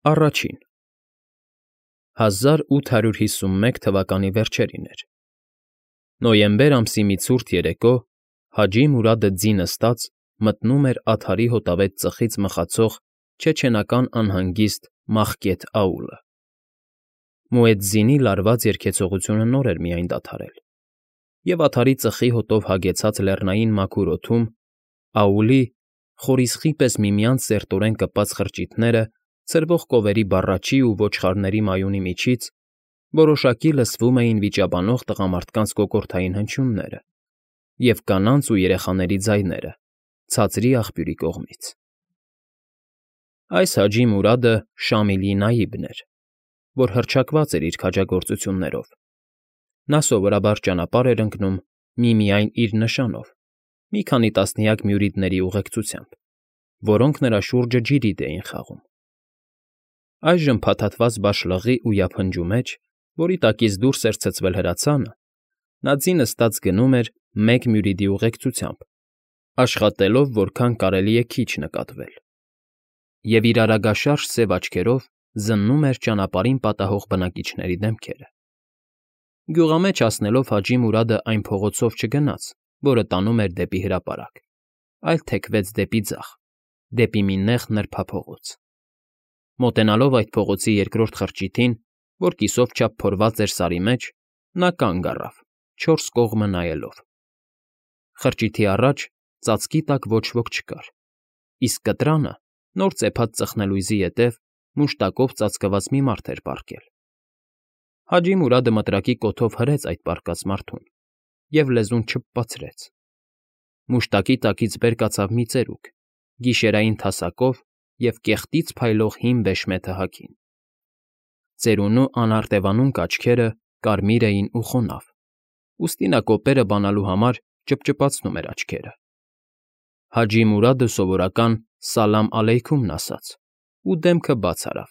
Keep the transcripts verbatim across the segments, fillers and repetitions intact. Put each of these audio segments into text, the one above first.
Առաջին հազար ութ հարյուր հիսունմեկ թվականի վերջերին էր։ Նոյեմբեր ամսի մի ցուրտ երեկո Հաջի Մուրադը ձի նստած մտնում էր ադհարի հոտավետ ծխից մխացող չեչենական անհանգիստ Մախկեթ աուլը։ Մուեդզինի լարված երգեցողությունը նոր էր միայն դադարել, և ադհարի ծխի հոտով հագեցած լեռնային մաքուր օդում աուլի, խորիսխի պես միմյանց սերտորեն կպած խրճիթները ցրվող կովերի բառաչի ու ոչխարների մայունի միջից որոշակի լսվում էին վիճաբանող տղամարդկանց կոկորդային հնչյունները և կանանց ու երեխաների ձայները ցածրի աղբյուրի կողմից։ Այս Հաջի Մուրադը Շամիլի նայիբն էր, որ հռչակված էր իր քաջագործություններով։ Նա սովորաբար ճանապարհ էր ընկնում միմիայն իր նշանով, մի քանի տասնյակ մյուրիդների ուղեկցությամբ, որոնք նրա շուրջը ջիրիդ էին խաղում։ Այժմ փաթաթված բաշլղի ու ափնջու մեջ, որի տակից դուրս էր ցցվել հրացանը, նա ձի նստած գնում էր մեկ մյուրիդի ուղեկցությամբ, աշխատելով որքան կարելի է քիչ նկատվել, և իր արագաշարժ սև աչքերով զննում էր ճանապարհին պատահող բնակիչների դեմքերը։ Գյուղամեջ հասնելով Հաջի Մուրադը այն փողոցով չգնաց, որը տանում էր դեպի հրապարակ, այլ թեքվեց դեպի ձախ, դեպի մի նեղ նրբափողոց։ Մոտենալով այդ փողոցի երկրորդ խրճիթին, որ կիսով չափ փորված էր սարի մեջ, նա կանգ առավ, չորս կողմը նայելով։ Խրճիթի առաջ ծածկի տակ ոչ ոք չկար, իսկ կտրանը, նոր ծեփած ծխնելույզի ետև, մուշտակով ծածկված մի մարդ էր պառկել։ Հաջի Մուրադը մտրակի կոթով հրեց այդ պառկած մարդուն և լեզուն չփփացրեց։ Մուշտակի տակից վեր կացավ մի ծերուկ, գիշերային թասակով և կեղտից փայլող հին վեշմեթը հագին։ Ծերունու անարտևանունկ աչքերը կարմիր էին ու խոնավ, ուստի նա կոպերը բանալու համար ճպճպացնում էր աչքերը։ Հաջի Մուրադը սովորական «Սալամ ալեյքում»֊ն ասաց ու դեմքը բաց արավ։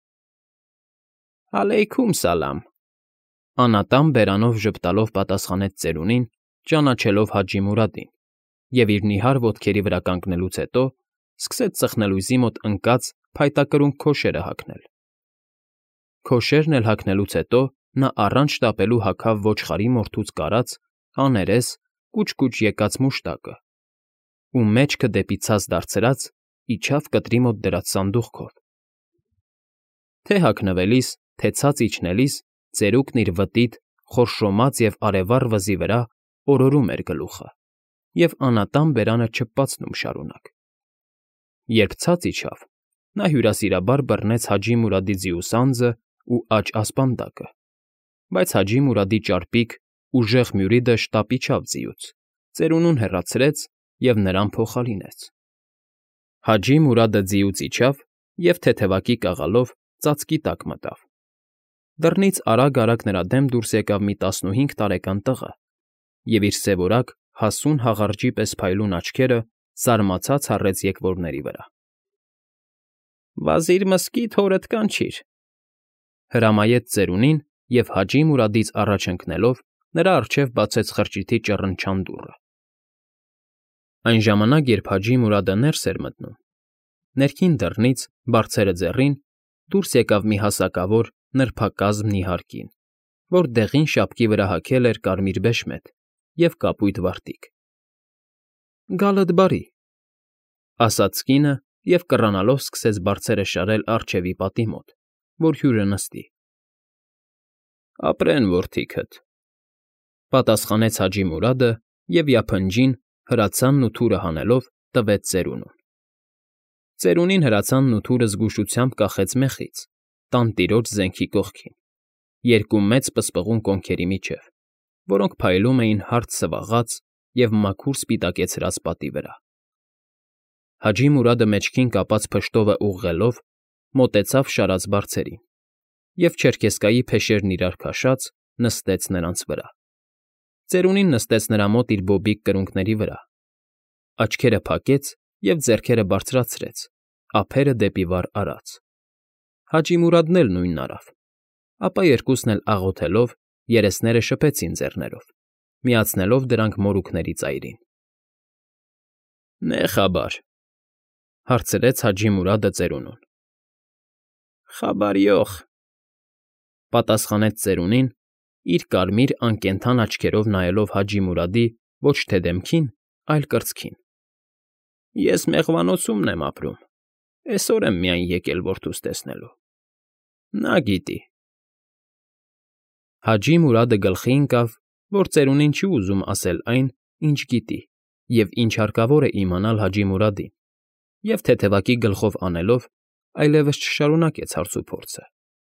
֊ Ալեյքում սալամ,֊ անատամ բերանով ժպտալով պատասխանեց ծերունին, ճանաչելով Հաջի Մուրադին, և իր նիհար ոտքերի վրա կանգնելուց հետո սկսեց ծխնելույզի մոտ ընկած փայտակրունկ քոշերը հագնել։ Քոշերն էլ հագնելուց հետո նա առանց շտապելու հագավ ոչխարի մորթուց կարած, աներես, կուչ֊կուչ եկած մուշտակը ու, մեջքը դեպի ցած դարձրած, իջավ կտրի մոտ դրած սանդուղքով։ Թե՛ հագնվելիս, թե՛ ցած իջնելիս ծերուկն իր վտիտ, խորշոմած և արևառ վզի վրա օրորում էր գլուխը և անատամ բերանը չփփացնում շարունակ։ Երբ ցած իջավ, նա հյուրասիրաբար բռնեց Հաջի Մուրադի ձիուսանձն ու աջ ասպանդակը, բայց Հաջի Մուրադի ճարպիկ, ուժեղ մյուրիդը շտապ իջավ ձիուց, ծերունուն հեռացրեց և նրան փոխարինեց։ Հաջի Մուրադը ձիուց իջավ և թեթևակի կաղալով ծածկի տակ մտավ։ Դռնից արագ֊արագ նրա դեմ դուրս եկավ մի տասնուհինգ տարեկան տղա և իր սևորակ, հասուն հաղարջի պես փայլուն աչքերը զարմացած հառեց եկվորների վրա։ ֊ Վազիր Մզկիթ հորդ կանչիր,֊ հրամայեց ծերունին և Հաջի Մուրադից առաջ ընկնելով նրա առջև բացեց խրճիթի ճռնչան դուռը։ Այն ժամանակ, երբ Հաջի Մուրադը ներս էր մտնում, ներքին դռնից, բարձերը ձեռին, դուրս եկավ մի հասակավոր, նրբակազմ նիհար կին, որ դեղին շապկի վրա հագել էր կարմիր բեշմեթ և կապույտ վարտիք։ ֊ Գալդ բարի,֊ ասաց կինը և կռանալով սկսեց բարձերը շարել առջևի պատի մոտ, որ հյուրը նստի։ ֊ Ապրեն որդիքդ,֊ պատասխանեց Հաջի Մուրադը և յափնջին, հրացանն ու թուրը հանելով, տվեց ծերունուն։ Ծերունին հրացանն ու թուրը զգուշությամբ կախեց մეხից, տանտիրոջ զենքի կողքին, երկու մեծ պսպղուն կոնքերի միջև, որոնք փայլում էին հարթ սվաղած և մաքուր սպիտակեցրած պատի վրա։ Հաջի Մուրադը մեջքին կապած փշտովը ուղղելով, մոտեցավ շարած բարձերին և, չերքեզկայի փեշերն իրար քաշած, նստեց նրանց վրա։ Ծերունին նստեց նրա մոտ իր բոբիկ կրունկների վրա, աչքերը փակեց և ձեռքերը բարձրացրեց, ափերը դեպի վար արած։ Հաջի Մուրադն էլ նույնն արավ, ապա երկուսն էլ աղոթելով երեսները շփեցին ձեռներով, միացնելով դրանք մորուքների ծայրին։ ֊ Նե խաբար,֊ հարցրեց Հաջի Մուրադը ծերունուն։ Խաբարյոխ, պատասխանեց ծերունին, իր կարմիր անկենդան աչքերով նայելով Հաջի Մուրադի ոչ թե դեմքին, այլ կրծքին։ Ես մեղվանոցումն եմ ապրում, էսօր եմ միայն եկել որդուս տեսնելու։ Նա գիտի։ Հաջի Մուրադը գլխի ընկավ, որ ծերունին չի ուզում ասել այն, ինչ գիտի, և ինչ հարկավոր է իմանալ Հաջի Մուրադին, և թեթևակի գլխով անելով, այլևս չշարունակեց հարցուփորձը։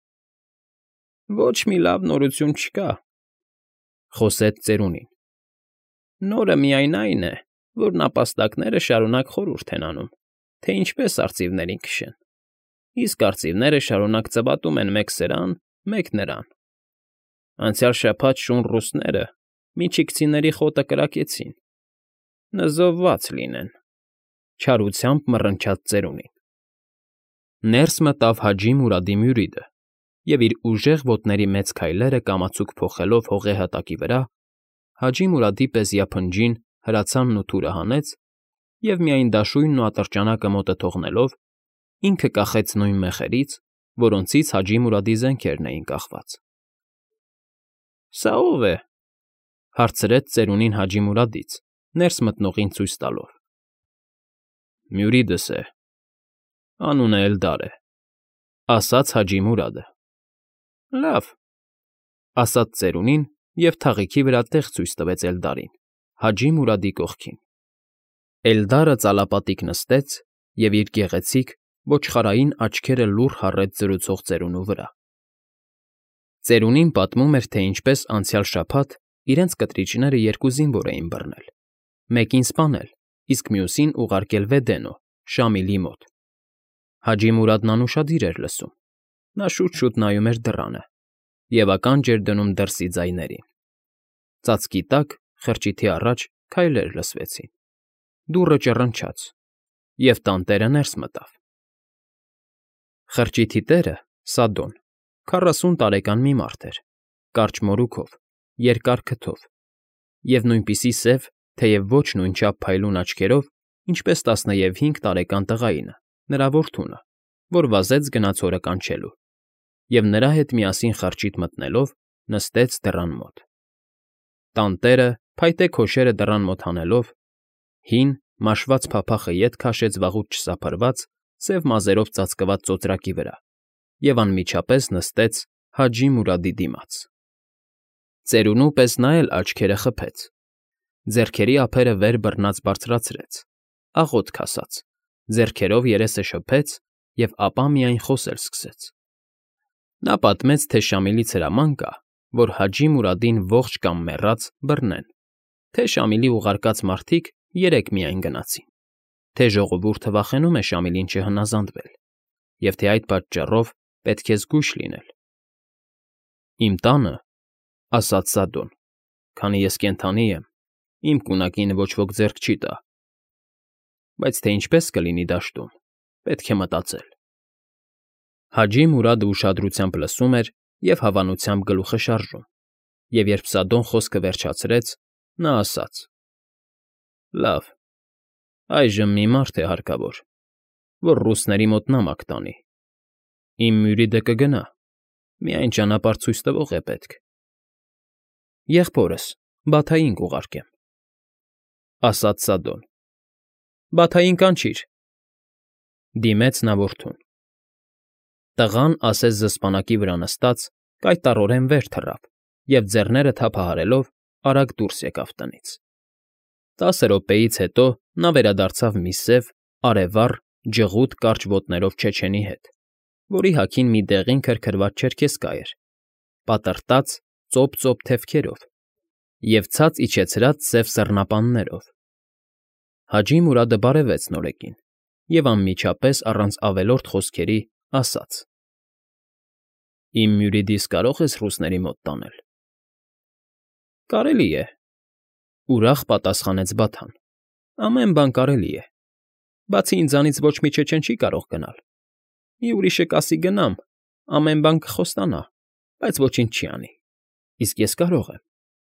Ոչ մի լավ նորություն չկա, խոսեց ծերունին։ Նորը միայն այն է, որ նապաստակները շարունակ խորհուրդ են անում, թե ինչպես արծիվներին քշեն, իսկ արծիվները շարունակ ծվատում են մեկ սրան, մեկ նրան։ Անցյալ շաբաթ շուն ռուսները միջիկցիների խոտը կրակեցին, նզովված լինեն, չարությամբ մռնչաց ծերունին։ Ներս մտավ Հաջի Մուրադի մյուրիդը, և իր ուժեղ ոտների մեծ քայլերը կամացուկ փոխելով հողե հատակի վրա, Հաջի Մուրադի պեզյափնջին հրացանն ու թուրը հանեց և, միայն դաշույնն ու ատրճանակը մոտը թողնելով, ինքը կախեց նույն մեխերից, որոնցից Հաջի Մուրադի զենքերն էին կախված։ Սա ո՞վ է,֊ հարցրեց ծերունին Հաջի Մուրադից, ներս մտնողին ցույց տալով։ Մյուրիդս է, անունը Էլդար է,֊ ասաց Հաջի Մուրադը։ Լավ,֊ ասաց ծերունին և թաղիքի վրա տեղ ցույց տվեց Էլդարին, Հաջի Մուրադի կողքին։ Էլդարը ծալապատիկ նստեց և իր գեղեցիկ, ոչխարային աչքերը լուռ հառեց զրուցող ծերունու վրա։ Ծերունին պատմում էր, թե ինչպես անցյալ շաբաթ իրենց կտրիչները երկու զինվոր էին բռնել, մեկին սպանել, իսկ մյուսին ուղարկել Վեդենո, Շամիլի մոտ։ Հաջի Մուրադն անուշադիր էր լսում, նա շուտ֊շուտ նայում էր դռանը և ականջ էր դնում դրսի ձայներին։ Ծածկի տակ, խրճիթի առաջ, քայլեր լսվեցին, դուռը ճռնչաց, և տանտերը ներս մտավ։ Խրճիթի տերը՝ Սադոն, քառասուն տարեկան մի մարդ էր, կարճ մորուքով, երկար քթով և նույնպիսի սև, թեև ոչ նույնչափ փայլուն աչքերով, ինչպես տասնհինգ տարեկան տղայինը, նրա որդունը, որ վազեց գնաց հորը կանչելու, և նրա հետ միասին խրճիթ մտնելով նստեց դռան մոտ։ Տանտերը, փայտե քոշերը դռան մոտ հանելով, հին, մաշված փափախը ետ քաշեց վաղուց չսափրված, սև մազերով ծածկված ծոծրակի վրա և անմիջապես նստեց Հաջի Մուրադի դիմաց։ Ծերունու պես նա էլ աչքերը խփեց, ձեռքերի ափերը վեր բռնած բարձրացրեց, աղոթք ասաց, ձեռքերով երեսը շփեց և ապա միայն խոսել սկսեց։ Նա պատմեց, թե Շամիլից հրաման կա, որ Հաջի Մուրադին ողջ կամ մեռած բռնեն, թե Շամիլի ուղարկած մարդիկ երեք միայն գնացին, թե ժողովուրդը վախենում է Շամիլին չհնազանդվել, և թե այդ պատճառով պետք է զգույշ լինել։ Իմ տանը,֊ ասաց Սադոն,֊ քանի ես կենդանի եմ, իմ կունակինը ոչ ոք ձեռք չի տա, բայց թե ինչպես կլինի դաշտում, պետք է մտածել։ Հաջի Մուրադը ուշադրությամբ լսում էր և հավանությամբ գլուխը շարժում, և երբ Սադոն խոսքը վերջացրեց, նա ասաց. «Լավ, այժմ մի մարդ է հարկավոր, որ ռուսների մոտ նամակ տանի։ Իմ մյուրիդը կգնա, միայն ճանապարհ ցույց տվող է պետք»։ Եղբորս, Բաթային կուղարկեմ,֊ ասաց Սադոն։ Բաթային կանչիր,֊ դիմեց նա որդուն։ Տղան, ասես զսպանակի վրա նստած, կայտառորեն վեր թռավ և, ձեռները թափահարելով, արագ դուրս եկավ տնից։ Տասը րոպեից հետո նա վերադարձավ մի սև, արևառ, ջղուտ կարճ ոտներով չեչենի հետ, որի հագին մի դեղին քրքրված չերքեսկա էր, պատռտած ծոպ֊ծոպ թևքերով և ցած իջեցրած սև սռնապաններով։ Հաջի Մուրադը բարևեց նորեկին և անմիջապես առանց ավելորդ խոսքերի ասաց. «Իմ մյուրիդիս կարո՞ղ ես ռուսների մոտ տանել»։ Կարելի է,֊ ուրախ պատասխանեց Բաթան,֊ ամեն բան կարելի է, բացի ինձանից ոչ մի չեչեն չի կարող գնալ։ Մի ուրիշը կասի գնամ, ամեն բան կխոստանա, բայց ոչինչ չի անի, իսկ ես կարող եմ։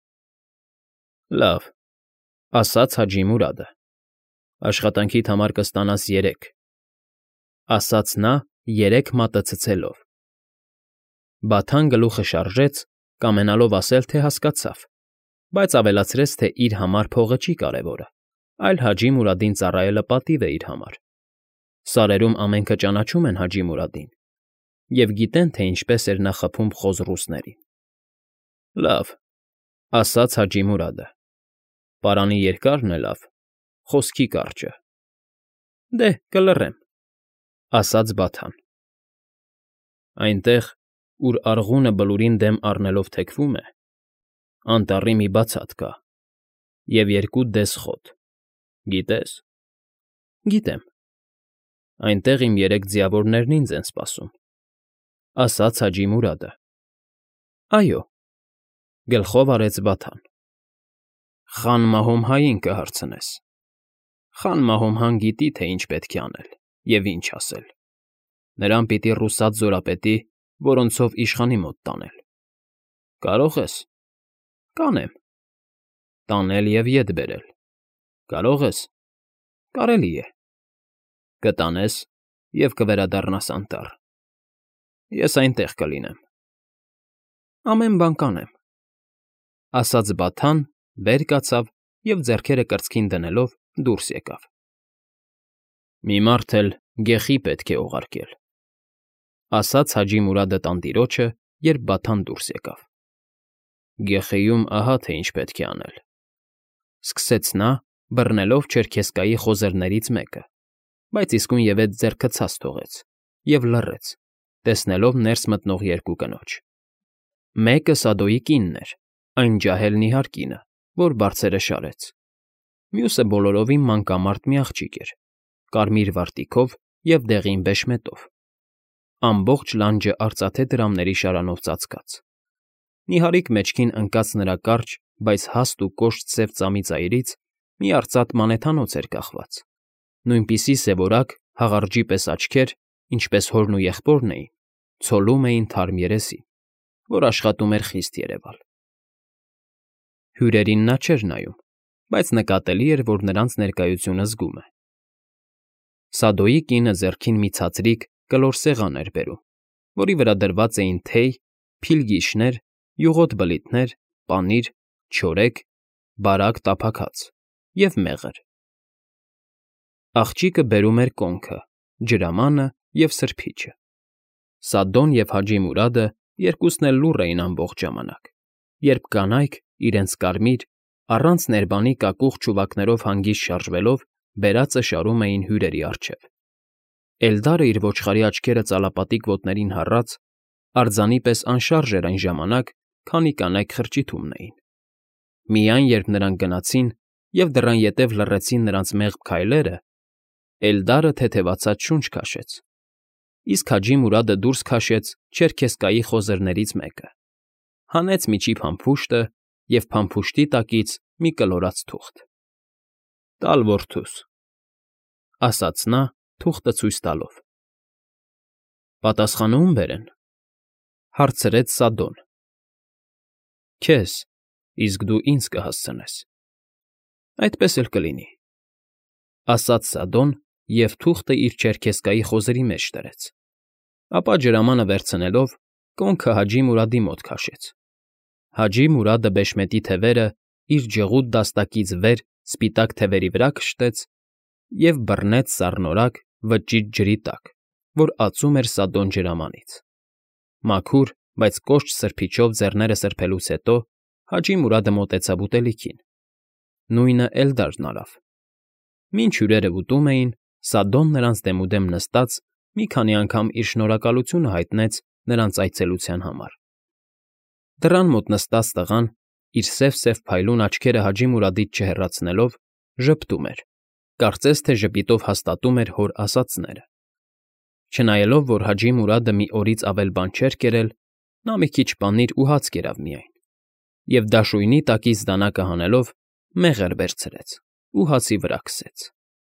Լավ,֊ ասաց Հաջի Մուրադը,֊ աշխատանքիդ համար կստանաս երեք,֊ ասաց նա երեք մատը ցցելով։ Բաթան գլուխը շարժեց, կամենալով ասել, թե հասկացավ, բայց ավելացրեց, թե իր համար փողը չի կարևորը, այլ Հաջի Մուրադին ծառայելը պատիվ է իր համար։ Սարերում ամենքը ճանաչում են Հաջի Մուրադին և գիտեն, թե ինչպես էր նա խփում խոզռուսներին։ Լավ, ասաց Հաջի Մուրադը, պարանի երկարն է լավ, խոսքի կարճը։ Դե, կլռեմ, ասաց Բաթան։ Այնտեղ, ուր արղունը բլուրին դեմ առնելով թեքվում է, անտառի մի բացատ կա և երկու դես խոտ, գիտե՞ս։ Գիտեմ։ Այնտեղ իմ երեք ձիավորներն ինձ են սպասում, ասաց Հաջի Մուրադը։ Այո, գլխով արեց Բաթան։ Խան Մահոմհային կհարցնես։ Խան Մահոմհան գիտի, թե ինչ պետք է անել և ինչ ասել։ Նրան պիտի ռուսաց զորապետի, որոնցով իշխանի մոտ տանել։ Կարո՞ղ ես։ Կանեմ։ Տանել և ետ բերել։ Կարո՞ղ ես։ Կարելի է։ Կտանես և կվերադառնաս անտառ։ Ես այնտեղ կլինեմ։ Ամեն բան կանեմ, ասաց Բաթան, վեր կացավ և ձեռքերը կրծքին դնելով դուրս եկավ։ Մի մարդ էլ գեխի պետք է ուղարկել, ասաց Հաջի Մուրադը տանտիրոջը, երբ Բաթան դուրս եկավ։ Գեխիում ահա թե ինչ պետք է անել, սկսեց նա, բռնելով չերքեզկայի խոզերներից մեկը, բայց իսկույնևեթ ձեռքը ցած թողեց և լռեց, տեսնելով ներս մտնող երկու կնոջ։ Մեկը Սադոյի կինն էր, այն ջահել նիհար կինը, որ բարձերը շարեց։ Մյուսը բոլորովին մանկամարտ մի աղջիկ էր, կարմիր վարտիքով և դեղին բեշմետով, ամբողջ լանջը արծաթե դրամների շարանով ծածկած։ Նիհարիկ մեջքին ընկած նրա կարճ, բայց հաստ ու կոշտ սև ծամի ծայրից մի արծաթ մանեթանոց էր կախված, նույնպիսի սևորակ, հաղարջի պես աչքեր, ինչպես հորն ու եղբորն էին, ցոլում էին թարմ երեսին, որ աշխատում էր խիստ երևալ։ Հյուրերին նա չէր նայում, բայց նկատելի էր, որ նրանց ներկայությունը զգում է։ Սադոյի կինը ձեռքին մի ցածրիկ, կլոր սեղան էր բերում, որի վրա դրված էին թեյ, փիլգիշներ, յուղոտ բլիթներ, պանիր, չորեք, բարակ տափաքած և մեղր։ Աղջիկը բերում էր կոնքը, ջրամանը և սրբիչը։ Սադոն և Հաջի Մուրադը երկուսն էլ լուռ էին ամբողջ ժամանակ, երբ կանայք, իրենց կարմիր, առանց ներբանի կակուղ չուվակներով հանգիստ շարժվելով, բերածը շարում էին հյուրերի առջև։ Էլդարը իր ոչխարի աչքերը ծալապատիկ ոտներին հառած, արձանի պես անշարժ էր այն ժամանակ, քանի կանայք խրճիթումն էին։ Միայն երբ նրանք գնացին և դռան ետև լռեցին նրանց մեղմ քայլերը, Էլդարը թեթևացած շունչ քաշեց, իսկ Հաջի Մուրադը դուրս քաշեց չերքեզկայի խոզերներից մեկը, հանեց միջի փամփուշտը և փամփուշտի տակից մի կլորած թուղթ։ Տալ որդուս, ասաց նա, թուղթը ցույց տալով։ Պատասխանը ո՞ւմ բերեն, հարցրեց Սադոն։ Քեզ, իսկ դու ինձ կհասցնես։ Այդպես էլ կլինի, ասաց Սադոն և թուղթը իր չերքեզկայի խոզերի մեջ դրեց, ապա ջրամանը վերցնելով կոնքը Հաջի Մուրադի մոտ քաշեց։ Հաջի Մուրադը բեշմետի թևերը իր ջղուդ դաստակից վեր սպիտակ թևերի վրա քշտեց և բռնեց սառնորակ, վճիռ ջրի տակ, որ ածում էր Սադոն ջրամանից։ Մաքուր, բայց կոշտ սրբիչով ձեռները սրբելուց հետո Հաջի Մուրադը մոտեցավ ուտելիքին։ Նույնը Էլդարն արավ։ Մինչ հյուրերը ուտում էին, Սադոն նրանց դեմուդեմ նստած մի քանի անգամ իր շնորհակալությունը հայտնեց նրանց այցելության համար։ Դռան մոտ նստած տղան, իր սև֊սև փայլուն աչքերը Հաջի Մուրադից չհեռացնելով, ժպտում էր, կարծես թե ժպիտով հաստատում էր հոր ասածները։ Չնայելով, որ Հաջի Մուրադը մի օրից ավել բան չէր կերել, նա մի քիչ պանիր ու հաց կերավ միայն, և դաշույնի տակից դանակը հանելով մեղր վերցրեց ու հացի վրա քսեց։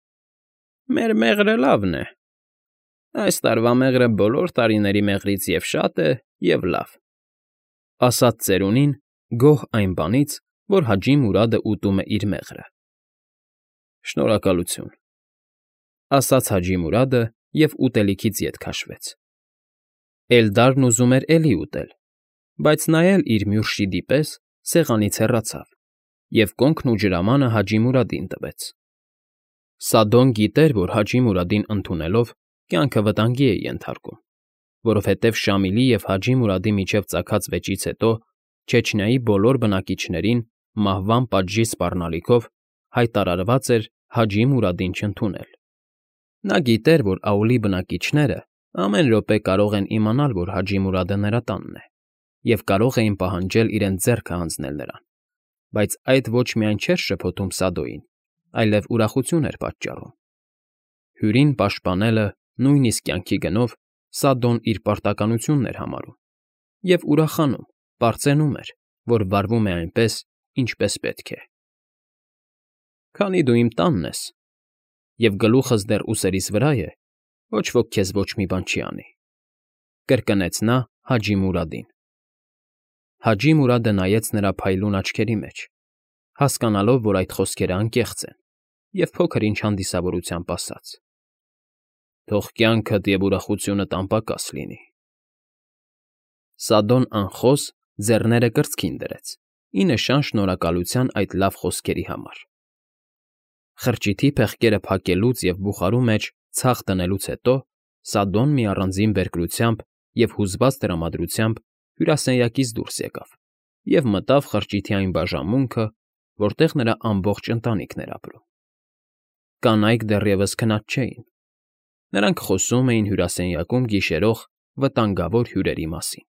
Մեր մեղրը լավն է։ Այս տարվա մեղրը բոլոր տարիների մեղրից և շատ է, և լավ, ասաց ծերունին, գոհ այն բանից, որ Հաջի Մուրադը ուտում է իր մեղրը։ Շնորհակալություն, ասաց Հաջի Մուրադը և ուտելիքից ետ քաշվեց։ Էլդարն ուզում էր էլի ուտել, բայց նա էլ իր մյուռշիդի պես սեղանից հեռացավ և կոնքն ու ջրամանը Հաջի Մուրադին տվեց։ Սադոն գիտեր, որ Հաջի Մուրադին ընդունելով կյանքը վտանգի է ենթարկում, որովհետև Շամիլի և Հաջի Մուրադի միջև ծագած վեճից հետո Չեչնիայի բոլոր բնակիչներին մահվան պատժի սպառնալիքով հայտարարված էր Հաջի Մուրադին չընդունել։ Նա գիտեր, որ Աուլի բնակիչները ամեն րոպե կարող են իմանալ, որ Հաջի Մուրադը նրա տանն է, և կարող էին պահանջել իրենց ձեռքը հանձնել նրան, բայց այդ ոչ միայն չէր շփոթում Սադոյին, այլև ուրախություն էր պատճառում։ Հյուրին պաշտպանելը նույնիսկ կյանքի գնով Սադոն իր պարտականությունն էր համարում և ուրախանում, պարծենում էր, որ վարվում է այնպես, ինչպես պետք է։ Քանի դու իմ տանն ես, և գլուխս դեռ ուսերիս վրա է, ոչ ոք քեզ ոչ մի բան չի անի,֊ կրկնեց նա Հաջի Մուրադին։ Հաջի Մուրադը նայեց նրա փայլուն աչքերի մեջ, հասկանալով, որ այդ խոսքերը անկեղծ են, և փոքր֊ինչ հանդիսավորությամբ ասաց. «Թող կյանքդ և ուրախությունդ անպակաս լինի»։ Սադոն անխոս ձեռները կրծքին դրեց, ի նշան շնորհակալության այդ լավ խոսքերի համար։ Խրճիթի փեղկերը փակելուց և բուխարու մեջ ցախ դնելուց հետո Սադոն մի առանձին բերկրությամբ և հուզված տրամադրությամբ հյուրասենյակից դուրս եկավ և մտավ խրճիթի այն բաժանմունքը, որտեղ նրա ամբողջ ընտանիքն էր ապրում։ Կանայք դեռևս քնած չէին։ Նրանք խոսում էին հյուրասենյակում գիշերող վտանգավոր հյուրերի մասին։